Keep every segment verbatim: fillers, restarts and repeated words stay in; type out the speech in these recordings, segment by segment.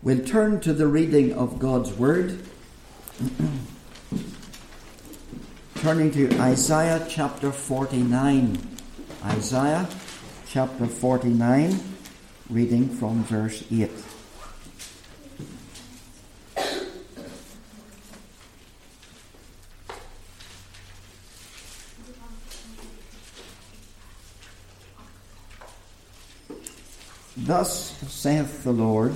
We'll turn to the reading of God's Word. Turning to Isaiah chapter forty-nine. Isaiah chapter forty-nine, reading from verse eight. Thus saith the Lord,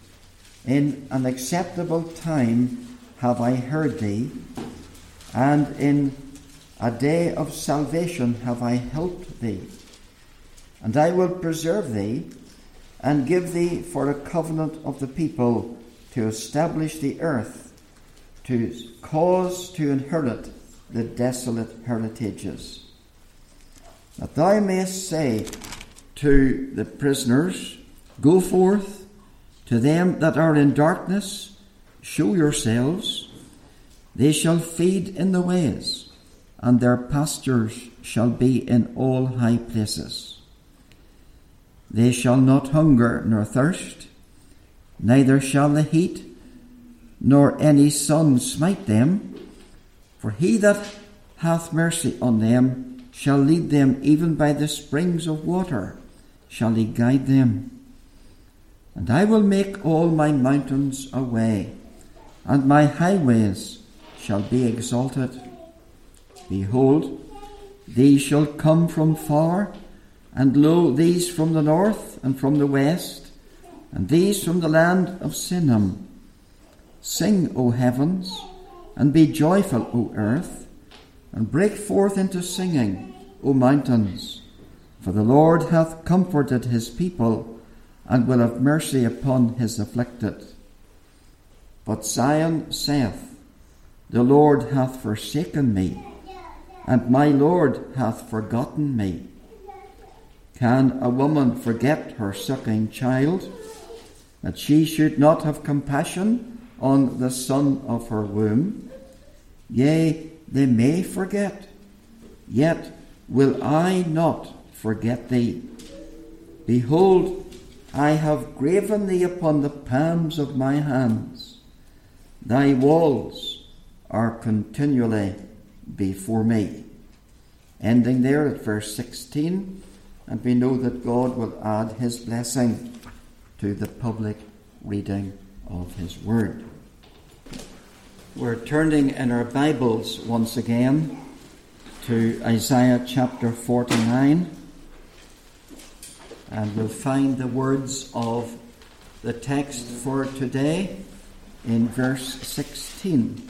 in an acceptable time have I heard thee, and in a day of salvation have I helped thee. And I will preserve thee, and give thee for a covenant of the people, to establish the earth, to cause to inherit the desolate heritages. That thou mayest say to the prisoners, Go forth. To them that are in darkness, show yourselves. They shall feed in the ways, and their pastures shall be in all high places. They shall not hunger nor thirst, neither shall the heat nor any sun smite them. For he that hath mercy on them shall lead them even by the springs of water, shall he guide them. And I will make all my mountains a way, and my highways shall be exalted. Behold, these shall come from far, and lo, these from the north and from the west, and these from the land of Sinim. Sing, O heavens, and be joyful, O earth, and break forth into singing, O mountains. For the Lord hath comforted his people, and will have mercy upon his afflicted. But Zion saith, The Lord hath forsaken me, and my Lord hath forgotten me. Can a woman forget her sucking child, that she should not have compassion on the son of her womb? Yea, they may forget, yet will I not forget thee. Behold, I have graven thee upon the palms of my hands. Thy walls are continually before me. Ending there at verse sixteen, and we know that God will add his blessing to the public reading of his word. We're turning in our Bibles once again to Isaiah chapter forty-nine. And we'll find the words of the text for today in verse sixteen.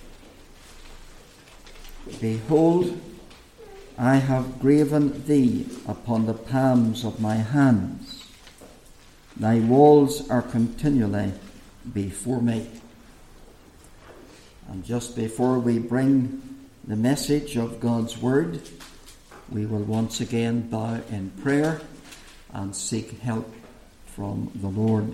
Behold, I have graven thee upon the palms of my hands. Thy walls are continually before me. And just before we bring the message of God's word, we will once again bow in prayer and seek help from the Lord.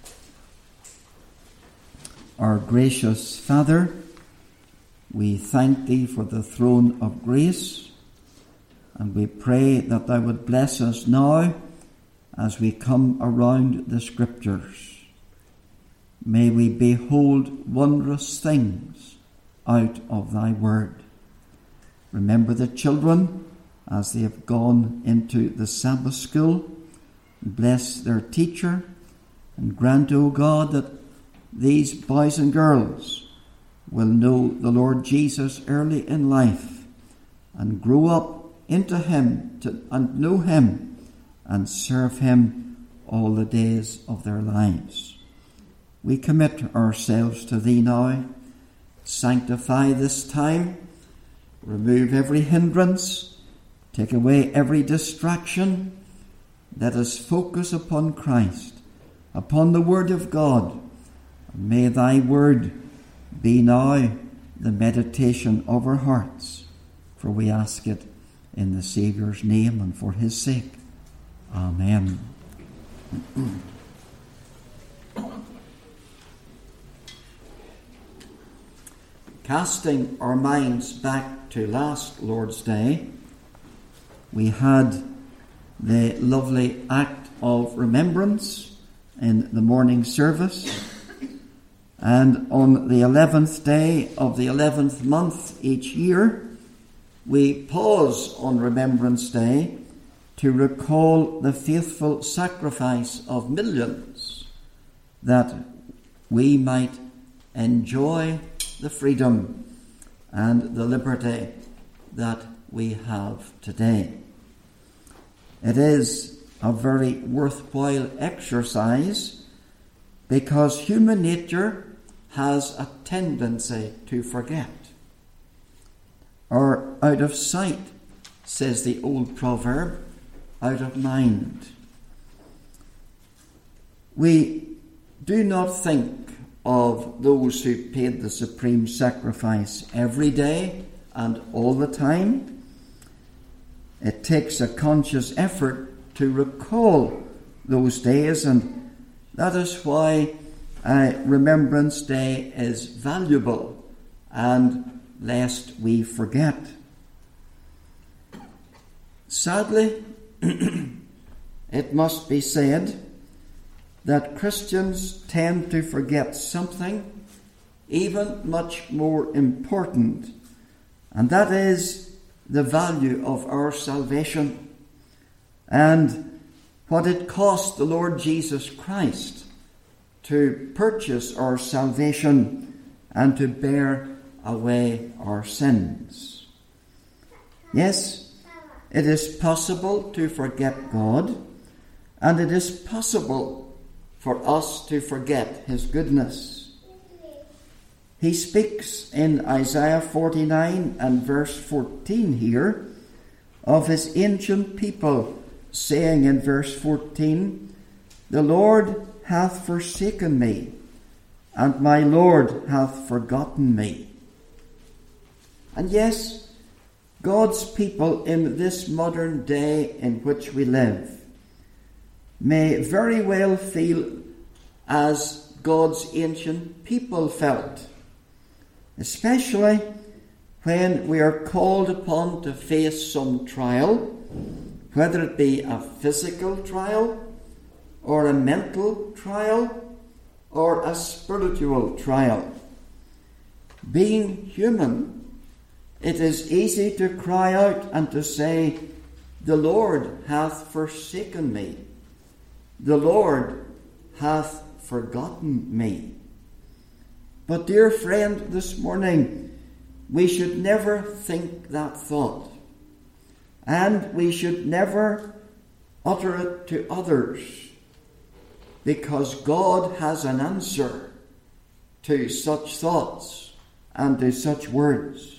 Our gracious Father, we thank thee for the throne of grace, and we pray that thou would bless us now as we come around the Scriptures. May we behold wondrous things out of thy word. Remember the children as they have gone into the Sabbath school. Bless their teacher, and grant, O God, that these boys and girls will know the Lord Jesus early in life and grow up into him to, and know him and serve him all the days of their lives. We commit ourselves to thee now. Sanctify this time. Remove every hindrance. Take away every distraction. Let us focus upon Christ, upon the Word of God. May thy word be now the meditation of our hearts, for we ask it in the Saviour's name and for his sake. Amen. Casting our minds back to last Lord's Day, we had the lovely act of remembrance in the morning service, And on the eleventh day of the eleventh month each year, we pause on Remembrance Day to recall the faithful sacrifice of millions that we might enjoy the freedom and the liberty that we have today. It is a very worthwhile exercise because human nature has a tendency to forget. Or out of sight, says the old proverb, out of mind. We do not think of those who paid the supreme sacrifice every day and all the time. It takes a conscious effort to recall those days, and that is why uh, Remembrance Day is valuable, and lest we forget. Sadly, it must be said that Christians tend to forget something even much more important, and that is the value of our salvation and what it cost the Lord Jesus Christ to purchase our salvation and to bear away our sins. Yes, it is possible to forget God, and it is possible for us to forget his goodness. He speaks in Isaiah forty-nine and verse fourteen here of his ancient people, saying in verse fourteen, "The Lord hath forsaken me, and my Lord hath forgotten me." And yes, God's people in this modern day in which we live may very well feel as God's ancient people felt, especially when we are called upon to face some trial, whether it be a physical trial or a mental trial or a spiritual trial. Being human, it is easy to cry out and to say, "The Lord hath forsaken me. The Lord hath forgotten me." But dear friend, this morning, we should never think that thought. And we should never utter it to others, because God has an answer to such thoughts and to such words.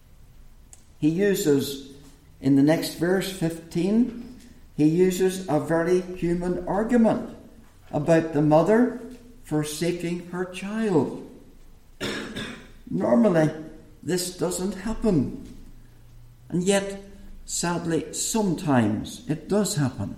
He uses, in the next verse, fifteen, he uses a very human argument about the mother forsaking her child. Normally, this doesn't happen. And yet, sadly, sometimes it does happen.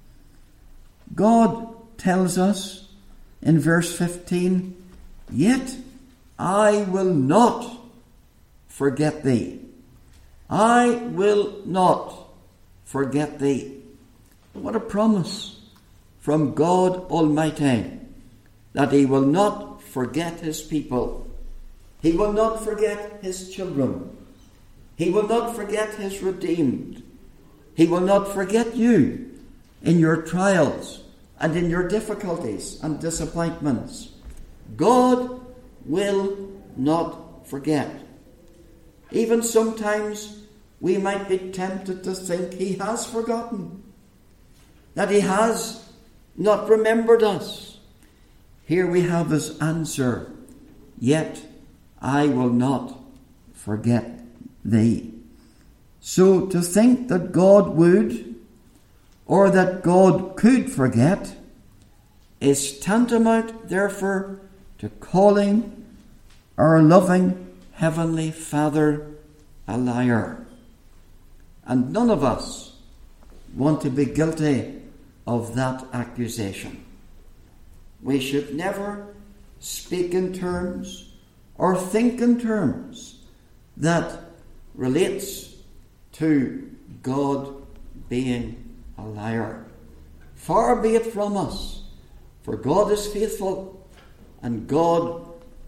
God tells us in verse fifteen, "Yet I will not forget thee. I will not forget thee." What a promise from God Almighty, that he will not forget his people. He will not forget his children. He will not forget his redeemed. He will not forget you in your trials and in your difficulties and disappointments. God will not forget. Even sometimes we might be tempted to think he has forgotten, that he has not remembered us. Here we have his answer, "Yet I will not forget thee." So to think that God would, or that God could forget, is tantamount, therefore, to calling our loving Heavenly Father a liar. And none of us want to be guilty of that accusation. We should never speak in terms or think in terms that relates to God being a liar. Far be it from us, for God is faithful, and God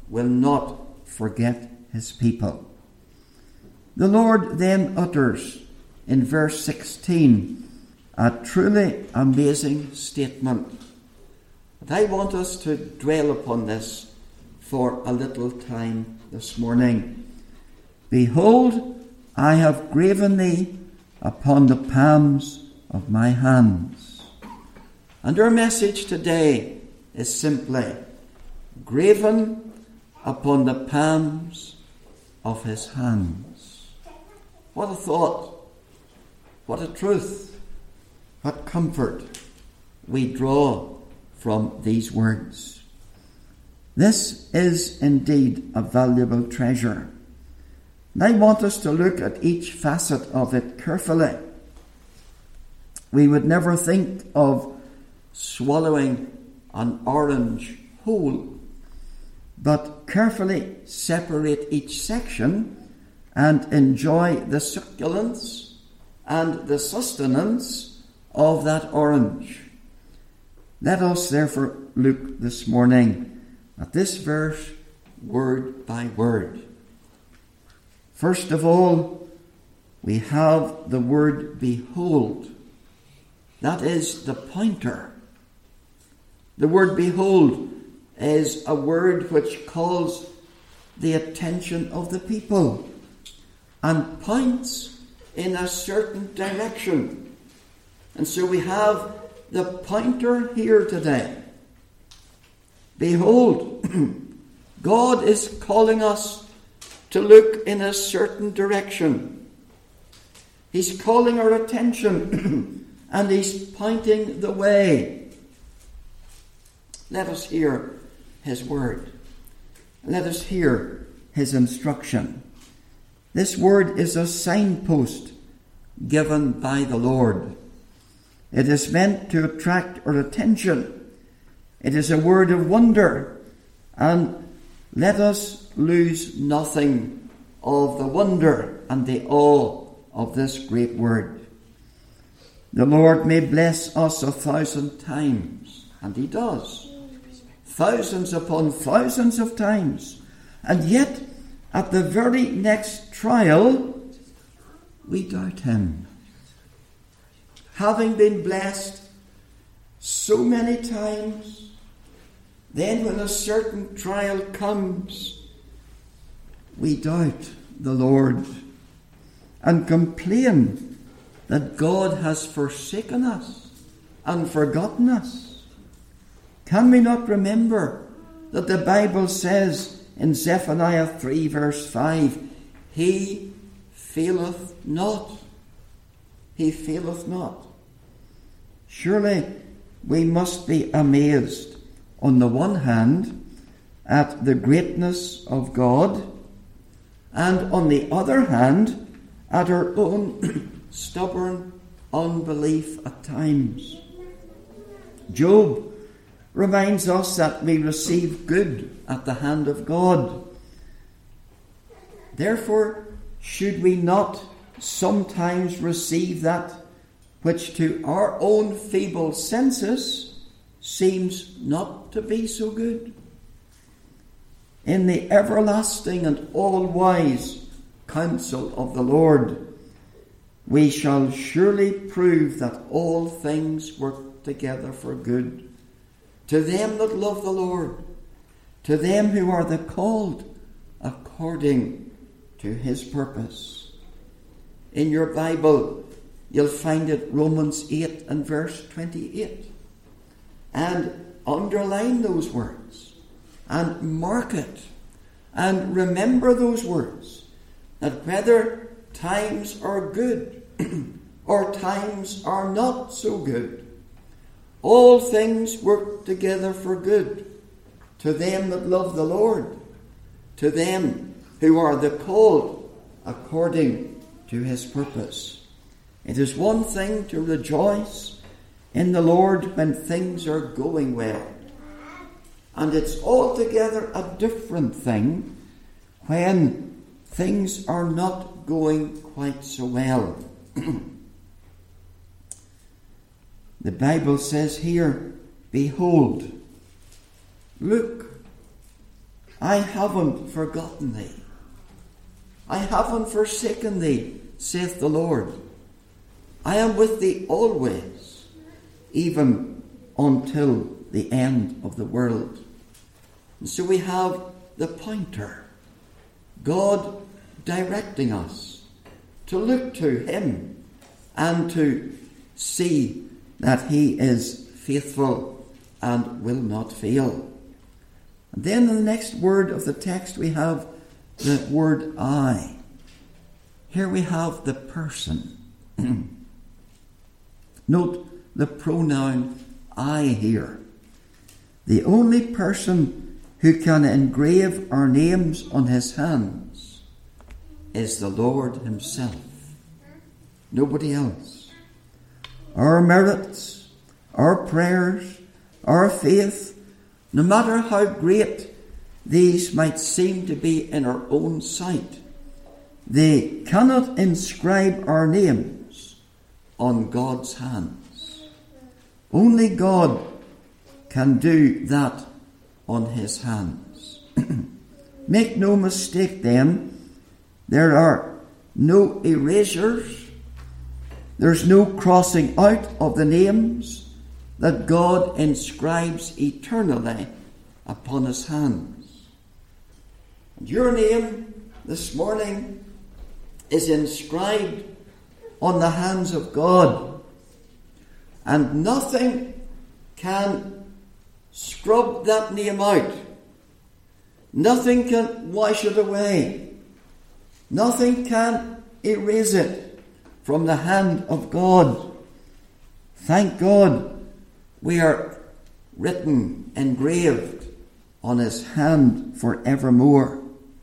will not forget his people. The Lord then utters in verse sixteen a truly amazing statement. But I want us to dwell upon this for a little time this morning. Behold, I have graven thee upon the palms of my hands. And our message today is simply graven upon the palms of his hands. What a thought, what a truth, what comfort we draw from these words. This is indeed a valuable treasure. And I want us to look at each facet of it carefully. We would never think of swallowing an orange whole, but carefully separate each section and enjoy the succulence and the sustenance of that orange. Let us therefore look this morning at this verse word by word. First of all, we have the word behold. That is the pointer. The word behold is a word which calls the attention of the people and points in a certain direction. And so we have the pointer here today. Behold, God is calling us to look in a certain direction. He's calling our attention and he's pointing the way. Let us hear his word. Let us hear his instruction. This word is a signpost given by the Lord. It is meant to attract our attention. It is a word of wonder, and let us lose nothing of the wonder and the awe of this great word. The Lord may bless us a thousand times, and he does. Thousands upon thousands of times. And yet, at the very next trial, we doubt him. Having been blessed so many times, then when a certain trial comes, we doubt the Lord and complain that God has forsaken us and forgotten us. Can we not remember that the Bible says in Zephaniah three verse five, he faileth not. He faileth not. Surely we must be amazed on the one hand at the greatness of God, and on the other hand at our own stubborn unbelief at times. Job reminds us that we receive good at the hand of God. Therefore, should we not sometimes receive that which to our own feeble senses seems not to be so good? In the everlasting and all-wise counsel of the Lord, we shall surely prove that all things work together for good to them that love the Lord, to them who are the called according to his purpose. In your Bible, you'll find it Romans eight and verse twenty-eight. And underline those words and mark it and remember those words, that whether times are good or times are not so good, all things work together for good to them that love the Lord, to them who are the called according to his purpose. It is one thing to rejoice in the Lord when things are going well, and it's altogether a different thing when things are not going quite so well. The Bible says here, behold, look, I haven't forgotten thee. I haven't forsaken thee, saith the Lord. I am with thee always, even until the end of the world. And so we have the pointer, God directing us to look to him and to see that he is faithful and will not fail. And then in the next word of the text we have the word I. Here we have the person. Note the pronoun I here. The only person who can engrave our names on his hands is the Lord himself. Nobody else. Our merits, our prayers, our faith, no matter how great these might seem to be in our own sight, they cannot inscribe our names on God's hands. Only God can do that on his hands. Make no mistake then, there are no erasures, there's no crossing out of the names that God inscribes eternally upon his hands. And your name this morning is inscribed on the hands of God, and nothing can scrub that name out. Nothing can wash it away. Nothing can erase it from the hand of God. Thank God we are written, engraved on his hand forevermore.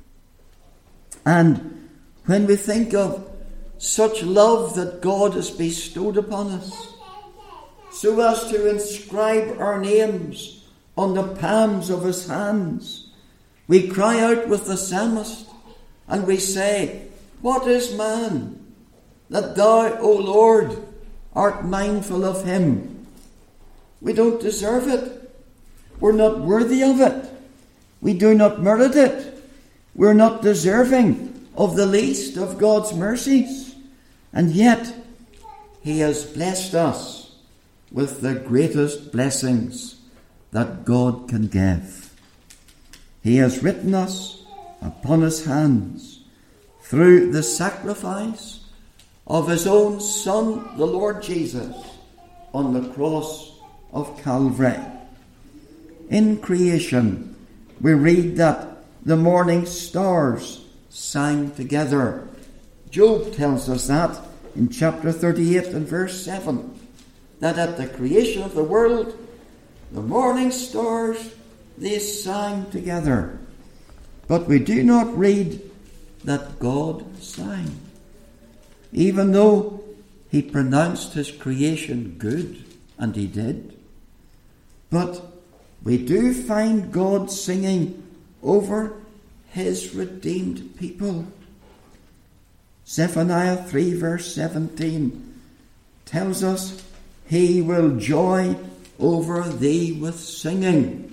And when we think of such love that God has bestowed upon us, so as to inscribe our names on the palms of his hands, we cry out with the psalmist and we say, what is man that thou, O Lord, art mindful of him? We don't deserve it. We're not worthy of it. We do not merit it. We're not deserving of the least of God's mercies. And yet, he has blessed us with the greatest blessings that God can give. He has written us upon his hands through the sacrifice of his own Son, the Lord Jesus, on the cross of Calvary. In creation, we read that the morning stars sang together. Job tells us that in chapter thirty-eight and verse seven, that at the creation of the world, the morning stars, they sang together. But we do not read that God sang, even though he pronounced his creation good, and he did. But we do find God singing over his redeemed people. Zephaniah three verse seventeen tells us, he will joy over thee with singing.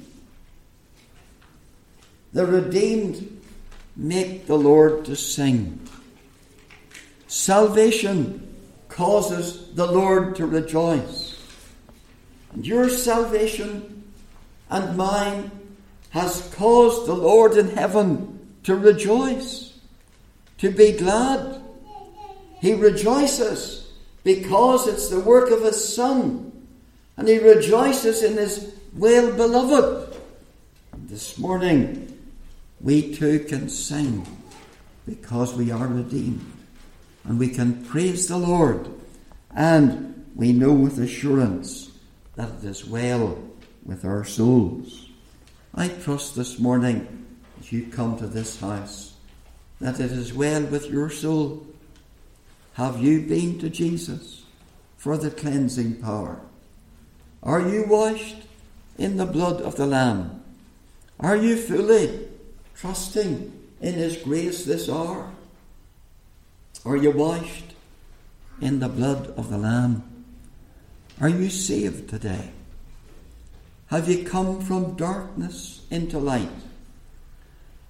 The redeemed make the Lord to sing. Salvation causes the Lord to rejoice. And your salvation and mine has caused the Lord in heaven to rejoice, to be glad. He rejoices because it's the work of his Son, and he rejoices in his well-beloved. This morning, we too can sing because we are redeemed, and we can praise the Lord, and we know with assurance that it is well with our souls. I trust this morning, as you come to this house, that it is well with your soul. Have you been to Jesus for the cleansing power? Are you washed in the blood of the Lamb? Are you fully trusting in his grace this hour? Are you washed in the blood of the Lamb? Are you saved today? Have you come from darkness into light?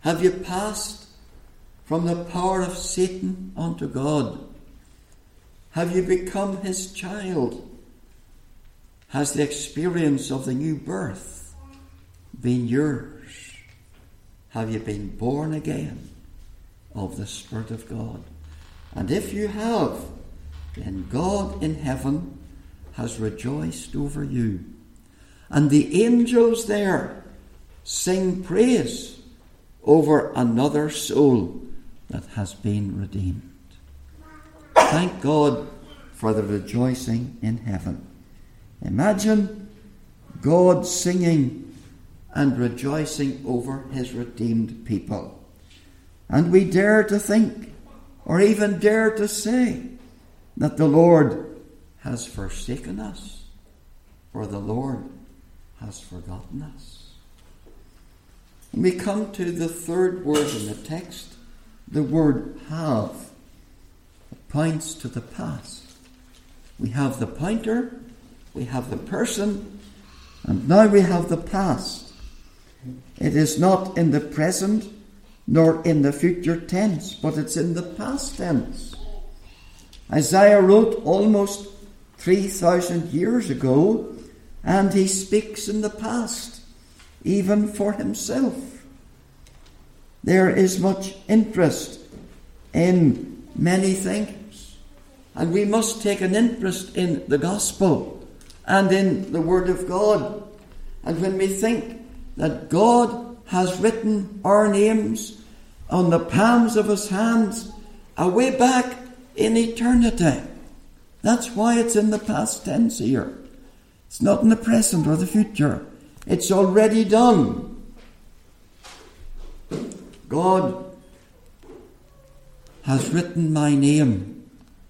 Have you passed from the power of Satan unto God? Have you become his child? Has the experience of the new birth been yours? Have you been born again of the Spirit of God? And if you have, then God in heaven has rejoiced over you. And the angels there sing praise over another soul that has been redeemed. Thank God for the rejoicing in heaven. Imagine God singing and rejoicing over his redeemed people. And we dare to think, or even dare to say, that the Lord has forsaken us, or the Lord has forgotten us. And we come to the third word in the text, the word have. It points to the past. We have the pointer, we have the person, and now we have the past. It is not in the present nor in the future tense, but it's in the past tense. Isaiah wrote almost three thousand years ago, and he speaks in the past, even for himself. There is much interest in many things, and we must take an interest in the gospel and in the Word of God. And when we think that God has written our names on the palms of his hands away back in eternity, that's why it's in the past tense here. It's not in the present or the future. It's already done. God has written my name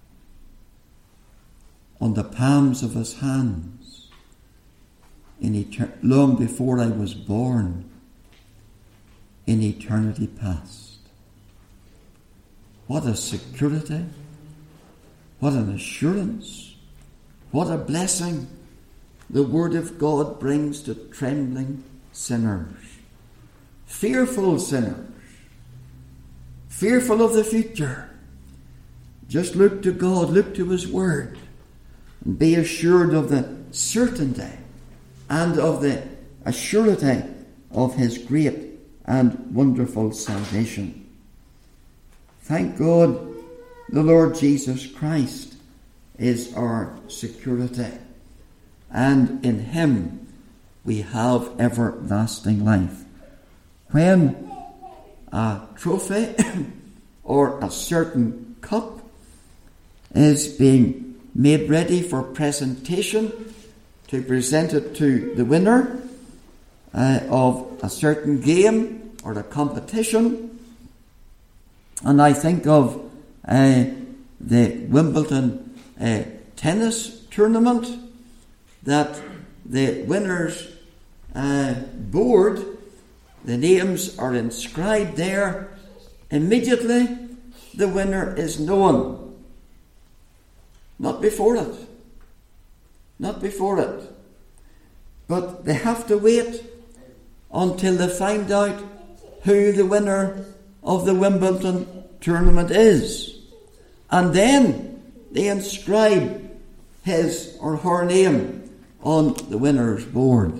on the palms of his hands in etern- long before I was born, in eternity past. What a security, what an assurance, what a blessing the Word of God brings to trembling sinners, fearful sinners, fearful of the future. Just look to God, look to his Word, and be assured of the certainty and of the assurity of his great and wonderful salvation. Thank God the Lord Jesus Christ is our security, and in him we have everlasting life. When a trophy or a certain cup is being made ready for presentation, to present it to the winner uh, of a certain game or a competition. And I think of uh, the Wimbledon uh, tennis tournament, that the winner's uh, board, the names are inscribed there. Immediately the winner is known. Not before it. Not before it. But they have to wait until they find out who the winner of the Wimbledon tournament is. And then they inscribe his or her name on the winner's board.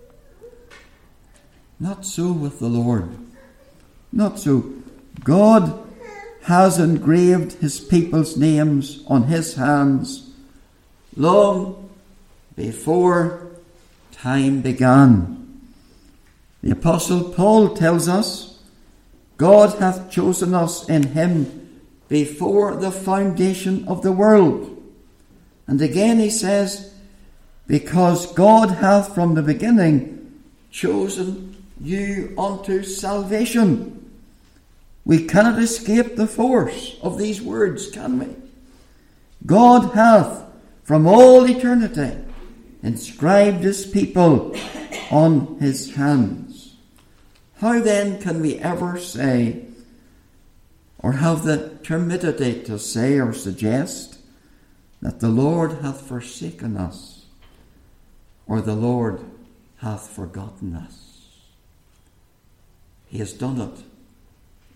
Not so with the Lord. Not so. God has engraved his people's names on his hands long before time began. The Apostle Paul tells us, God hath chosen us in him before the foundation of the world. And again he says, because God hath from the beginning chosen you unto salvation. We cannot escape the force of these words, can we? God hath from all eternity inscribed his people on his hands. How then can we ever say, or have the temerity to say or suggest, that the Lord hath forsaken us, or the Lord hath forgotten us? He has done it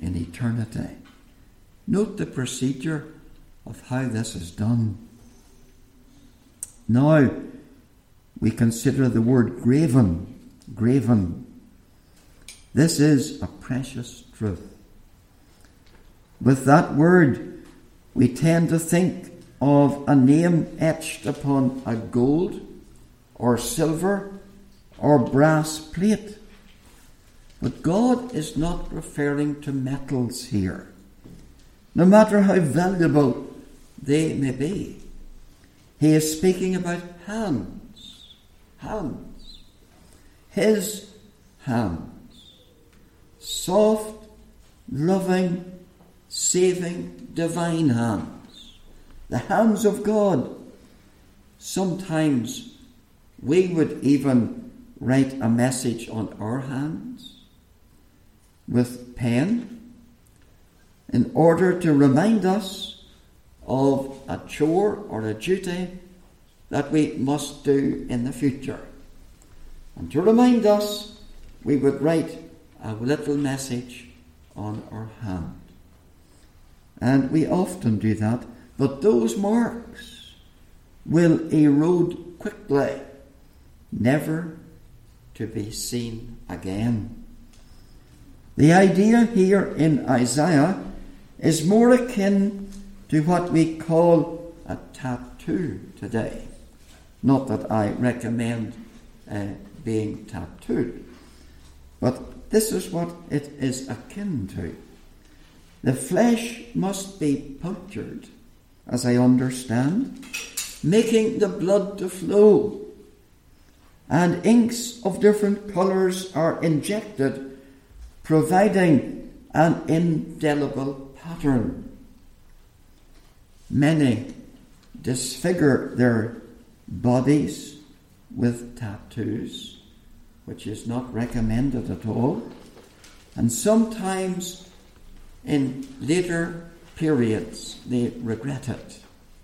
in eternity. Note the procedure of how this is done. Now we consider the word graven. Graven. This is a precious truth. With that word, we tend to think of a name etched upon a gold or silver or brass plate. But God is not referring to metals here, no matter how valuable they may be. He is speaking about hands. Hands. His hands. Soft, loving, saving, divine hands. The hands of God. Sometimes we would even write a message on our hands with pen in order to remind us of a chore or a duty that we must do in the future. And to remind us, we would write a little message on our hand. And we often do that, but those marks will erode quickly, never to be seen again. The idea here in Isaiah is more akin to what we call a tattoo today. Not that I recommend uh, being tattooed, but this is what it is akin to. The flesh must be punctured, as I understand, making the blood to flow, and inks of different colours are injected, providing an indelible pattern. Many disfigure their bodies with tattoos, which is not recommended at all, and sometimes in later periods they regret it,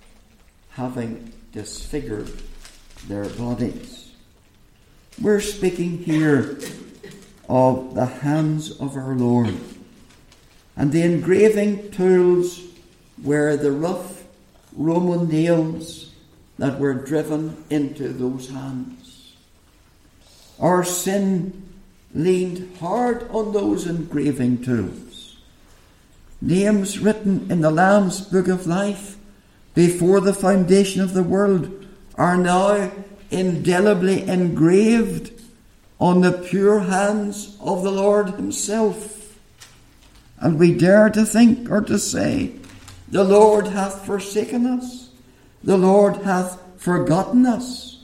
having disfigured their bodies. We're speaking here of the hands of our Lord, and the engraving tools were the rough Roman nails that were driven into those hands. Our sin leaned hard on those engraving tools. Names written in the Lamb's Book of Life before the foundation of the world are now indelibly engraved on the pure hands of the Lord himself. And we dare to think or to say, the Lord hath forsaken us. The Lord hath forgotten us.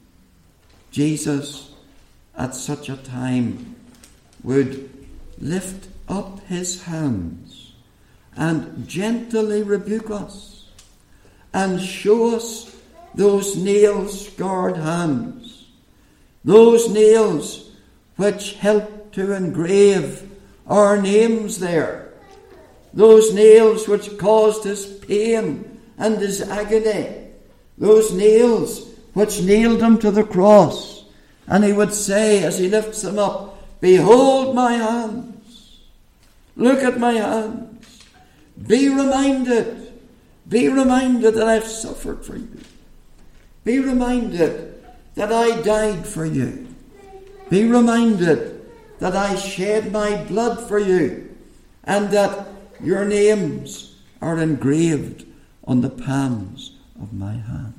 Jesus, at such a time, would lift up his hands and gently rebuke us and show us those nail-scarred hands, those nails which help to engrave our names there, those nails which caused his pain and his agony, those nails which nailed him to the cross. And he would say, as he lifts them up, behold my hands, look at my hands, be reminded, be reminded that I've suffered for you. Be reminded that I died for you. Be reminded that I shed my blood for you, and that your names are engraved on the palms of my hands.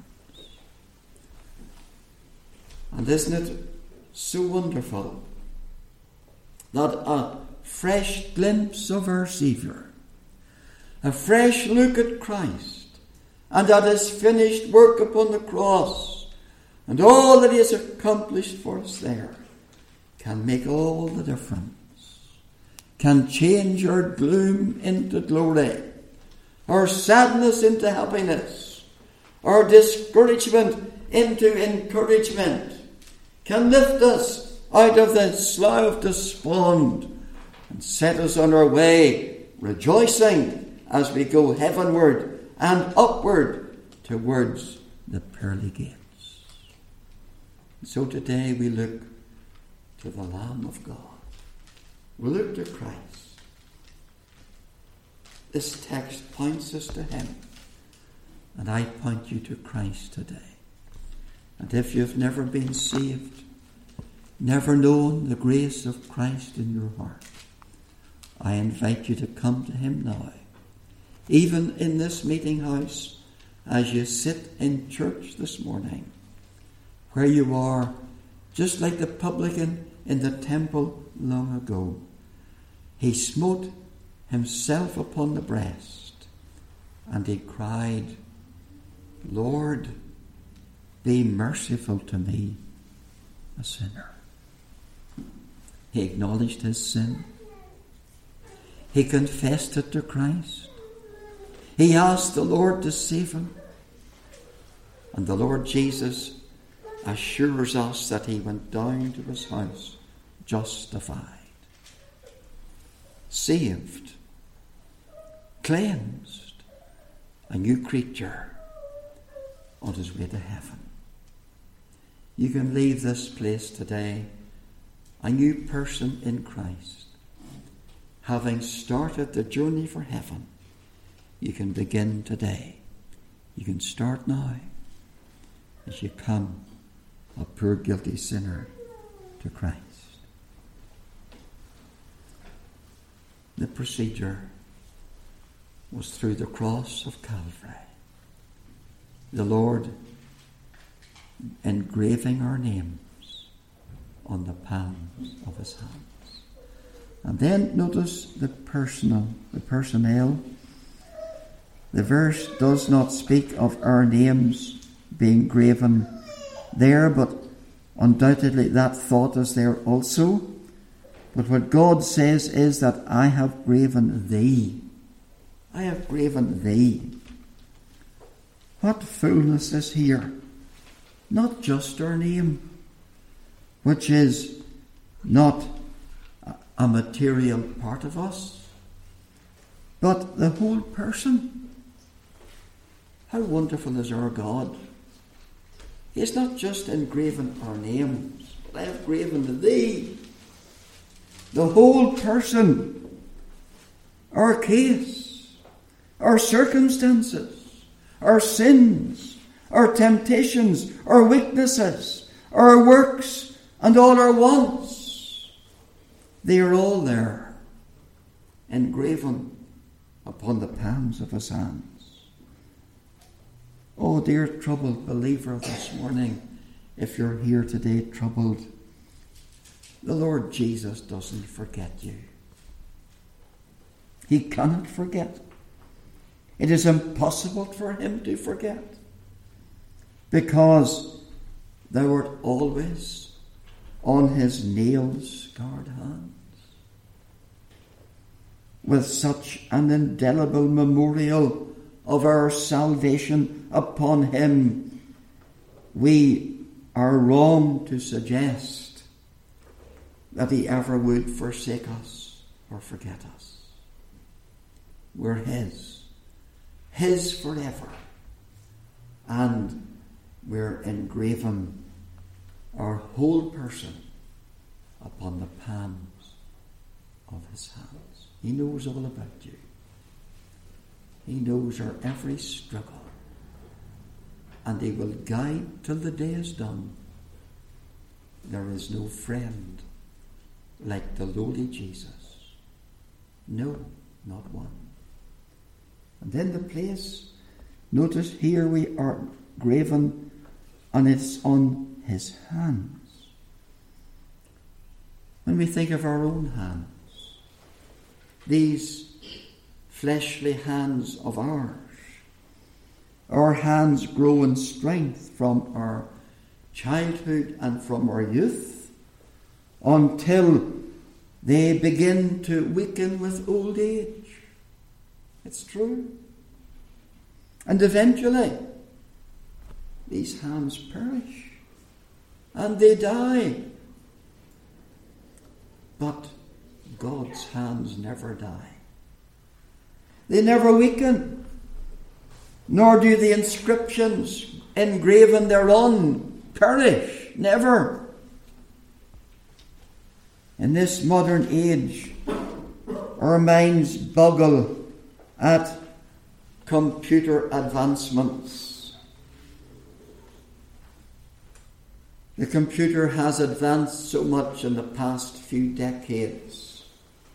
And isn't it so wonderful that a fresh glimpse of our Saviour, a fresh look at Christ, and at his finished work upon the cross, and all that he has accomplished for us there, can make all the difference, can change our gloom into glory, our sadness into happiness, our discouragement into encouragement, can lift us out of the slough of despond and set us on our way, rejoicing as we go heavenward and upward towards the pearly gates. So today we look to the Lamb of God. We look to Christ. this text points us to him. And I point you to Christ today. And if you've never been saved, never known the grace of Christ in your heart, I invite you to come to him now. Even in this meeting house, as you sit in church this morning, where you are, just like the publican in the temple long ago. He smote himself upon the breast, and he cried, Lord, be merciful to me, a sinner. He acknowledged his sin. He confessed it to Christ. He asked the Lord to save him. And the Lord Jesus assures us that he went down to his house justified, saved, cleansed, a new creature on his way to heaven. You can leave this place today a new person in Christ. Having started the journey for heaven, you can begin today. You can start now as you come, a poor guilty sinner, to Christ. The procedure was through the cross of Calvary. The Lord engraving our names on the palms of his hands. And then notice the personal, the personnel. The verse does not speak of our names being graven there, but undoubtedly that thought is there also. But what God says is that I have graven thee. I have graven thee. What fullness is here? Not just our name, which is not a material part of us, but the whole person. How wonderful is our God. He has not just engraven our names, but I have graven thee. The whole person, our case, our circumstances, our sins, our temptations, our weaknesses, our works, and all our wants. They are all there, engraven upon the palms of his hands. Oh, dear troubled believer this morning, if you're here today troubled, the Lord Jesus doesn't forget you. He cannot forget. It is impossible for him to forget, because thou art always on his nail-scarred hands, with such an indelible memorial of our salvation upon him. We are wrong to suggest that he ever would forsake us or forget us. We're his, his forever, and we're engraven, our whole person, upon the palms of his hands. He knows all about you. He knows our every struggle, and he will guide till the day is done. There is no friend like the lowly Jesus. No, not one. And then the place, notice here we are graven, and it's on his hands. When we think of our own hands, these fleshly hands of ours, our hands grow in strength from our childhood and from our youth until they begin to weaken with old age. It's true. And eventually, these hands perish and they die. But God's hands never die. They never weaken, nor do the inscriptions engraven thereon perish. Never. In this modern age, our minds boggle at computer advancements. The computer has advanced so much in the past few decades.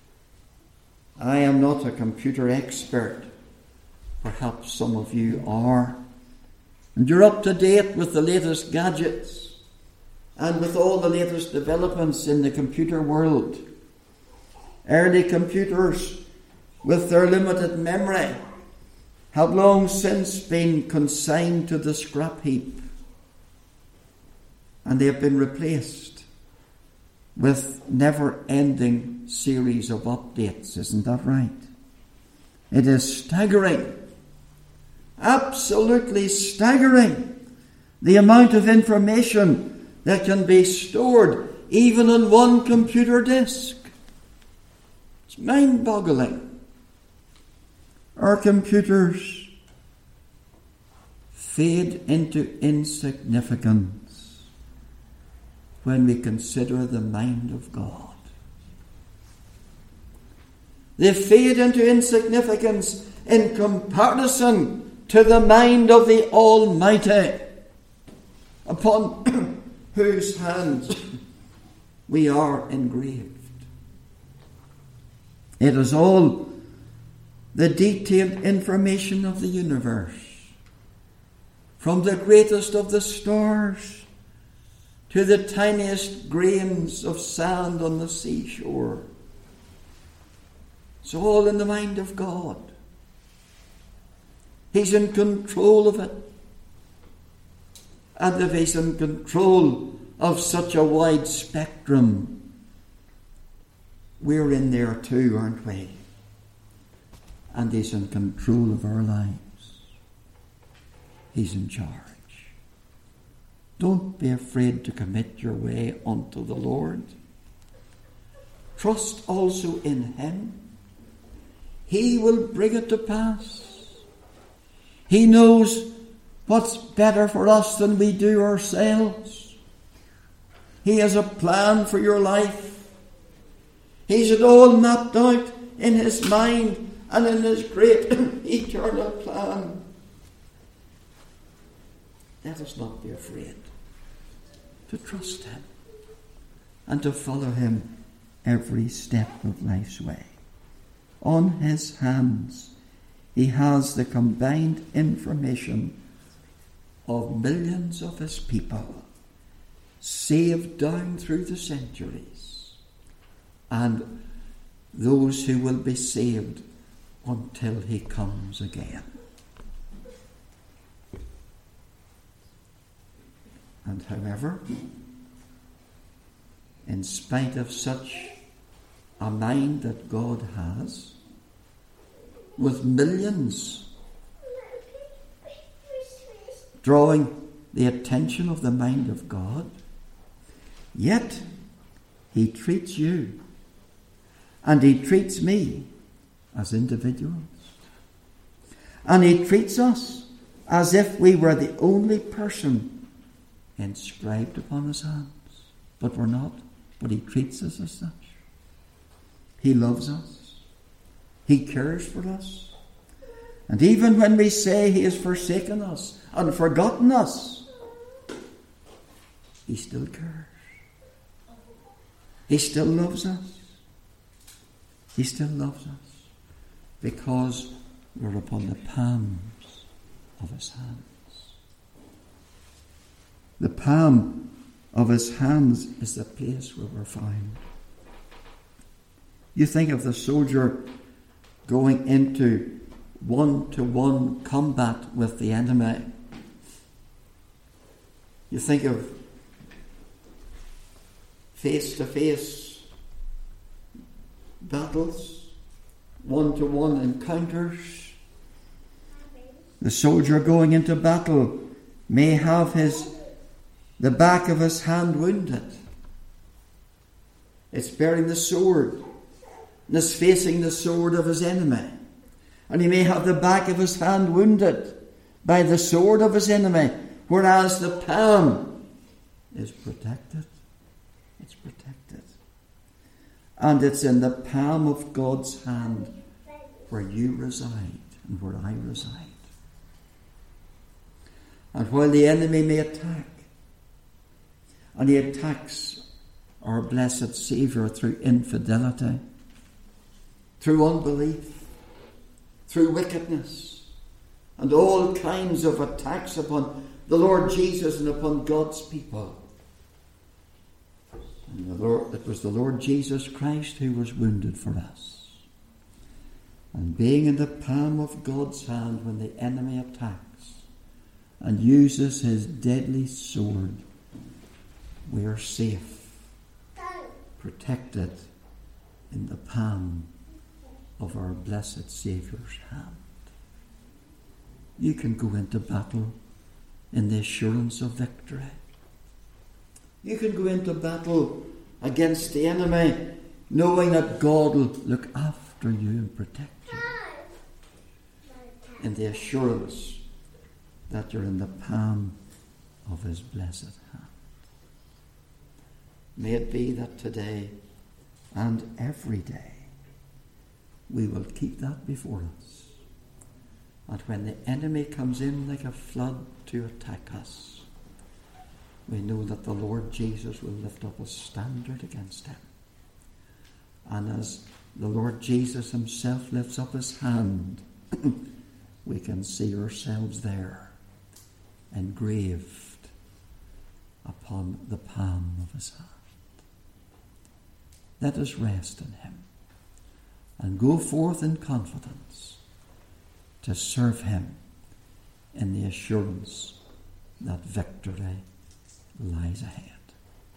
I am not a computer expert. Perhaps some of you are. And you're up to date with the latest gadgets and with all the latest developments in the computer world. Early computers, with their limited memory, have long since been consigned to the scrap heap, and they have been replaced with never-ending series of updates. Isn't that right? It is staggering, absolutely staggering, the amount of information that can be stored even on one computer disk. It's mind-boggling. Our computers fade into insignificance when we consider the mind of God. They fade into insignificance in comparison to the mind of the Almighty, upon whose hands we are engraved. It is all the detailed information of the universe, from the greatest of the stars to the tiniest grains of sand on the seashore. It's all in the mind of God. He's in control of it. And if He's in control of such a wide spectrum, we're in there too, aren't we? And He's in control of our lives. He's in charge. Don't be afraid to commit your way unto the Lord. Trust also in Him. He will bring it to pass. He knows what's better for us than we do ourselves. He has a plan for your life. He's it all mapped out in His mind and in His great eternal plan. Let us not be afraid to trust Him and to follow Him every step of life's way. On His hands, He has the combined information of millions of His people, saved down through the centuries, and those who will be saved until He comes again. And however, in spite of such a mind that God has, with millions drawing the attention of the mind of God, yet He treats you and He treats me as individuals. And He treats us as if we were the only person inscribed upon His hands. But we're not. But He treats us as such. He loves us. He cares for us. And even when we say He has forsaken us and forgotten us, He still cares. He still loves us. He still loves us because we're upon the palms of His hands. The palm of His hands is the place where we're found. You think of the soldier going into one-to-one combat with the enemy. You think of face-to-face battles, one-to-one encounters. The soldier going into battle may have his the back of his hand wounded. It's bearing the sword and is facing the sword of his enemy. And he may have the back of his hand wounded by the sword of his enemy, whereas the palm is protected. It's protected. And it's in the palm of God's hand where you reside and where I reside. And while the enemy may attack, and he attacks our blessed Saviour through infidelity, through unbelief, through wickedness, and all kinds of attacks upon the Lord Jesus and upon God's people. And the Lord, it was the Lord Jesus Christ who was wounded for us. And being in the palm of God's hand when the enemy attacks and uses his deadly sword, we are safe, protected in the palm of our blessed Saviour's hand. You can go into battle in the assurance of victory. You can go into battle against the enemy knowing that God will look after you and protect you, in the assurance that you're in the palm of his blessed hand. May it be that today and every day we will keep that before us. And when the enemy comes in like a flood to attack us, we know that the Lord Jesus will lift up a standard against him. And as the Lord Jesus himself lifts up his hand, we can see ourselves there, engraved upon the palm of his hand. Let us rest in him and go forth in confidence to serve him in the assurance that victory lies ahead.